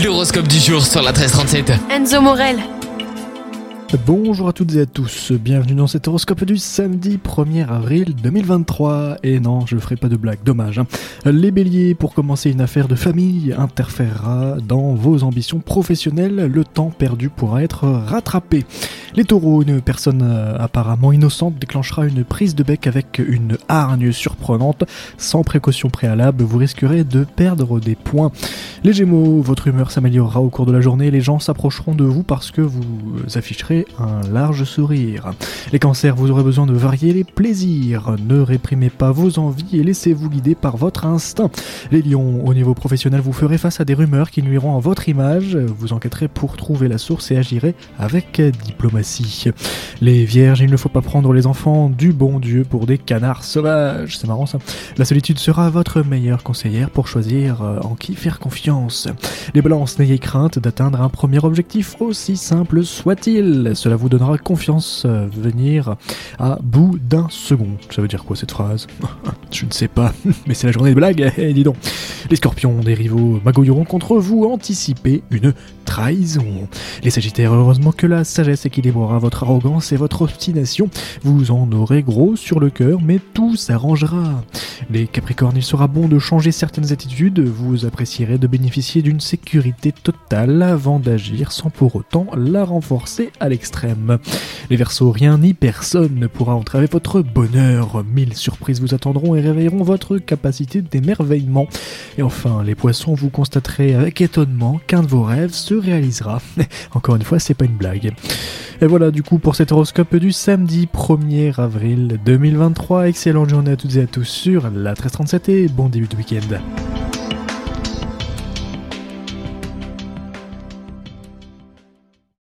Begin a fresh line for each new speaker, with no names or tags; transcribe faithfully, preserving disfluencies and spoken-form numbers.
L'horoscope du jour sur la treize trente-sept.
Enzo Morel.
Bonjour à toutes et à tous, bienvenue dans cet horoscope du samedi premier avril deux mille vingt-trois. Et non, je ferai pas de blague, dommage. Hein. Les béliers, pour commencer, une affaire de famille interférera dans vos ambitions professionnelles. Le temps perdu pourra être rattrapé. Les taureaux, une personne apparemment innocente déclenchera une prise de bec avec une hargne surprenante. Sans précaution préalable, vous risquerez de perdre des points. Les gémeaux, votre humeur s'améliorera au cours de la journée. Les gens s'approcheront de vous parce que vous afficherez un large sourire. Les cancers, vous aurez besoin de varier les plaisirs. Ne réprimez pas vos envies et laissez-vous guider par votre instinct. Les lions, au niveau professionnel, vous ferez face à des rumeurs qui nuiront à votre image. Vous enquêterez pour trouver la source et agirez avec diplomatie. Les vierges, il ne faut pas prendre les enfants du bon Dieu pour des canards sauvages. C'est marrant ça. La solitude sera votre meilleure conseillère pour choisir en qui faire confiance. Les balances, n'ayez crainte d'atteindre un premier objectif aussi simple soit-il. Cela vous donnera confiance à venir à bout d'un second. Ça veut dire quoi cette phrase ? Je ne sais pas, mais c'est la journée de blague, eh, dis donc. Les scorpions, des rivaux magouilleront contre vous, anticipez une trahison. Les sagittaires, heureusement que la sagesse équilibrera votre arrogance et votre obstination. Vous en aurez gros sur le cœur, mais tout s'arrangera. Les capricornes, il sera bon de changer certaines attitudes. Vous apprécierez de bénéficier d'une sécurité totale avant d'agir sans pour autant la renforcer à l'extrême. Les verseaux, rien ni personne ne pourra entraver votre bonheur. Mille surprises vous attendront et réveilleront votre capacité d'émerveillement. Et enfin, les poissons, vous constaterez avec étonnement qu'un de vos rêves se réalisera. Encore une fois, c'est pas une blague. Et voilà du coup pour cet horoscope du samedi premier avril deux mille vingt-trois. Excellente journée à toutes et à tous sur la treize trente-sept et bon début de week-end.